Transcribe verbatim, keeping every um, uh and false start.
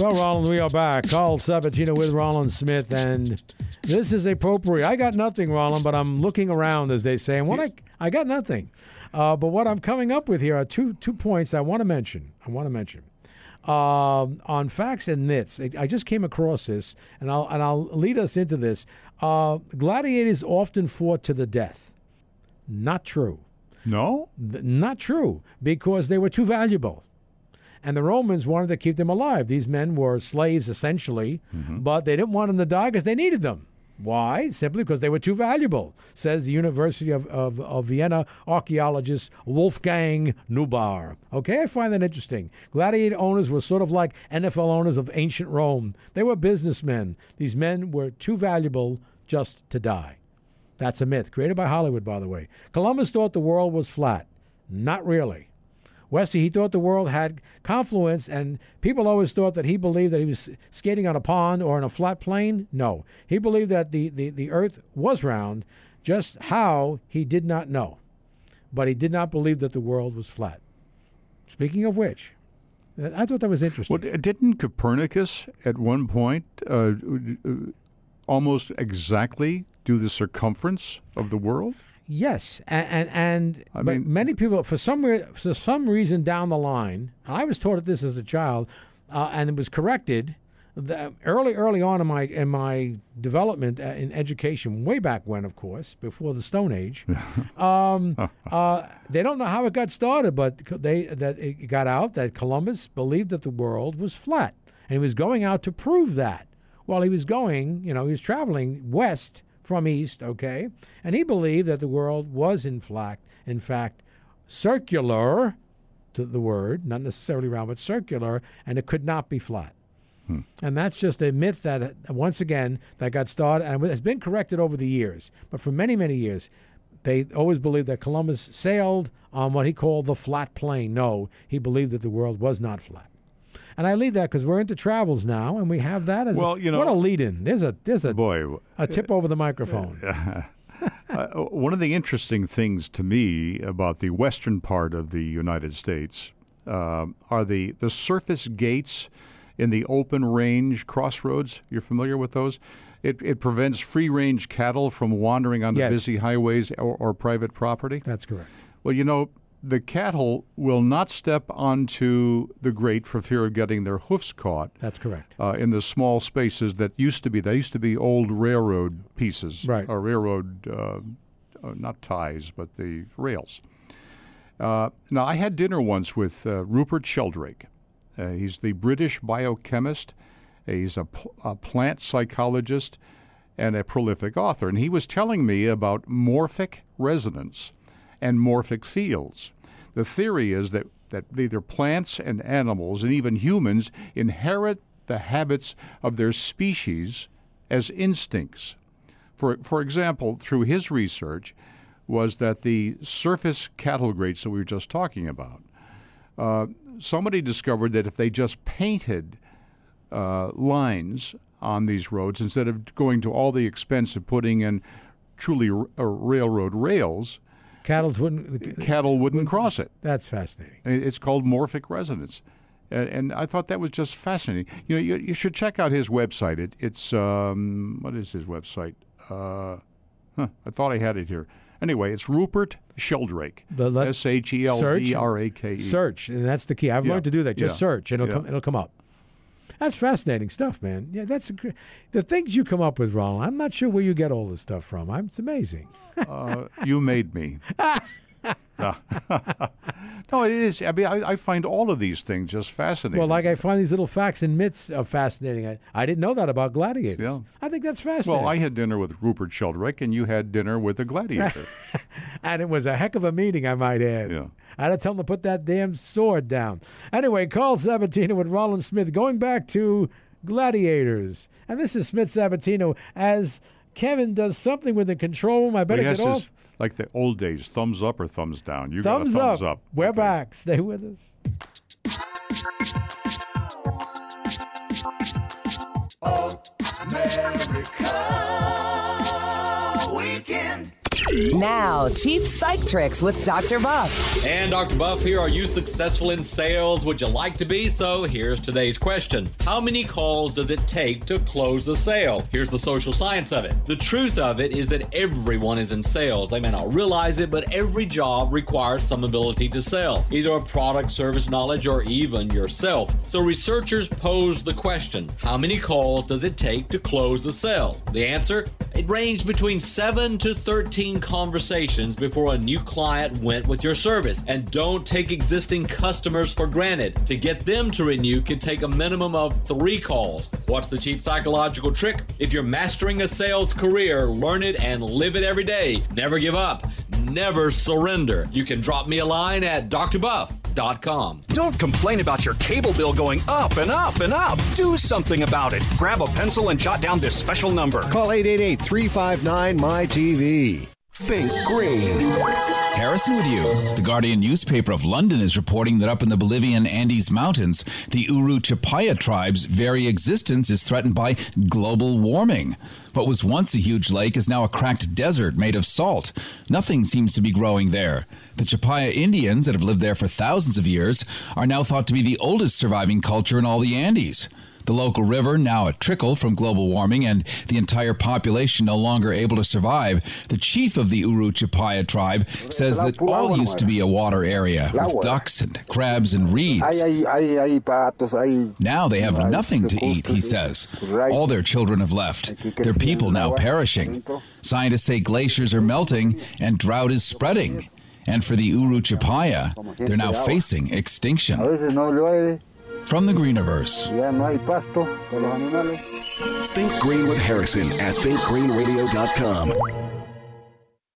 Well, Roland, we are back. Carl Sabatino with Roland Smith, and this is a potpourri. I got nothing, Roland, but I'm looking around, as they say, and what I I got nothing. Uh, but what I'm coming up with here are two two points I want to mention. I want to mention um, on facts and myths. I, I just came across this, and I'll and I'll lead us into this. Uh, gladiators often fought to the death. Not true. No? Th- not true, because they were too valuable. And the Romans wanted to keep them alive. These men were slaves, essentially, mm-hmm. but they didn't want them to die because they needed them. Why? Simply because they were too valuable, says the University of, of, of Vienna archaeologist Wolfgang Neubar. Okay, I find that interesting. Gladiator owners were sort of like N F L owners of ancient Rome. They were businessmen. These men were too valuable just to die. That's a myth, created by Hollywood, by the way. Columbus thought the world was flat. Not really. Wesley, he thought the world had confluence, and people always thought that he believed that he was skating on a pond or in a flat plain. No. He believed that the, the, the earth was round, just how he did not know. But he did not believe that the world was flat. Speaking of which, I thought that was interesting. Well, didn't Copernicus at one point uh, almost exactly do the circumference of the world? Yes, and and, and I but mean, many people, for some re- for some reason down the line, and I was taught this as a child, uh, and it was corrected the, early, early on in my in my development uh, in education, way back when, of course, before the Stone Age. um, uh, they don't know how it got started, but they that it got out that Columbus believed that the world was flat, and he was going out to prove that. While he was going, you know, he was traveling west from east, okay? And he believed that the world was in fact, in fact, circular, to the word, not necessarily round, but circular, and it could not be flat. Hmm. And that's just a myth that, once again, that got started and has been corrected over the years. But for many, many years, they always believed that Columbus sailed on what he called the flat plain. No, he believed that the world was not flat. And I leave that because we're into travels now, and we have that as well, a, you know, what a lead-in. There's a there's a boy a tip over the microphone. uh, one of the interesting things to me about the western part of the United States uh, are the the surface gates in the open range crossroads. You're familiar with those? It it prevents free-range cattle from wandering on the Yes. busy highways or, or private property. That's correct. Well, you know, the cattle will not step onto the grate for fear of getting their hoofs caught. That's correct. Uh, in the small spaces that used to be, they used to be old railroad pieces, right? Or railroad, uh, uh, not ties, but the rails. Uh, now, I had dinner once with uh, Rupert Sheldrake. Uh, he's the British biochemist. He's a, pl- a plant psychologist and a prolific author. And he was telling me about morphic resonance and morphic fields. The theory is that, that either plants and animals and even humans inherit the habits of their species as instincts. For, for example, through his research, was that the surface cattle grates that we were just talking about, uh, somebody discovered that if they just painted uh, lines on these roads, instead of going to all the expense of putting in truly r- uh, railroad rails, Cattle wouldn't. Cattle wouldn't cross it. That's fascinating. It's called morphic resonance, and, and I thought that was just fascinating. You know, you, you should check out his website. It, it's um, what is his website? Uh, huh, I thought I had it here. Anyway, it's Rupert Sheldrake. S H E L D R A K E. Search, and that's the key. I've Yeah. learned to do that. Just Yeah. search, and it'll Yeah. come. It'll come up. That's fascinating stuff, man. Yeah, that's a, gr- the things you come up with, Ronald. I'm not sure where you get all this stuff from. I'm, it's amazing. uh, you made me. no. no, it is. I mean, I, I find all of these things just fascinating. Well, like I find these little facts and myths uh, fascinating. I, I didn't know that about gladiators. Yeah. I think that's fascinating. Well, I had dinner with Rupert Sheldrake, and you had dinner with a gladiator. And it was a heck of a meeting, I might add. Yeah. I had to tell him to put that damn sword down. Anyway, Carl Sabatino with Roland Smith, going back to gladiators. And this is Smith Sabatino as Kevin does something with the control room. I better Well, get yes, off. like the old days, thumbs up or thumbs down. You Thumbs, got a thumbs up. up. We're Okay. back. Stay with us. America Weekend. Now, cheap psych tricks with Doctor Buff. And Doctor Buff here. Are you successful in sales? Would you like to be? So here's today's question. How many calls does it take to close a sale? Here's the social science of it. The truth of it is that everyone is in sales. They may not realize it, but every job requires some ability to sell, either a product, service, knowledge, or even yourself. So researchers posed the question, how many calls does it take to close a sale? The answer? It ranged between seven to thirteen conversations before a new client went with your service. And don't take existing customers for granted. To get them to renew can take a minimum of three calls. What's the cheap psychological trick? If you're mastering a sales career, learn it and live it every day. Never give up. Never surrender. You can drop me a line at d r buff dot com. Don't complain about your cable bill going up and up and up. Do something about it. Grab a pencil and jot down this special number. Call eight eight eight, three five nine, M Y T V. Think green. Harrison with you. The Guardian newspaper of London is reporting that up in the Bolivian Andes Mountains, the Uru Chapaya tribe's very existence is threatened by global warming. What was once a huge lake is now a cracked desert made of salt. Nothing seems to be growing there. The Chapaya Indians that have lived there for thousands of years are now thought to be the oldest surviving culture in all the Andes. The local river, now a trickle from global warming, and the entire population no longer able to survive. The chief of the Uru Chapaya tribe says that all used to be a water area with ducks and crabs and reeds. Now they have nothing to eat, he says. All their children have left. Their people now perishing. Scientists say glaciers are melting and drought is spreading. And for the Uru Chapaya, they're now facing extinction. From the Greeniverse. Think Green with Harrison at think green radio dot com.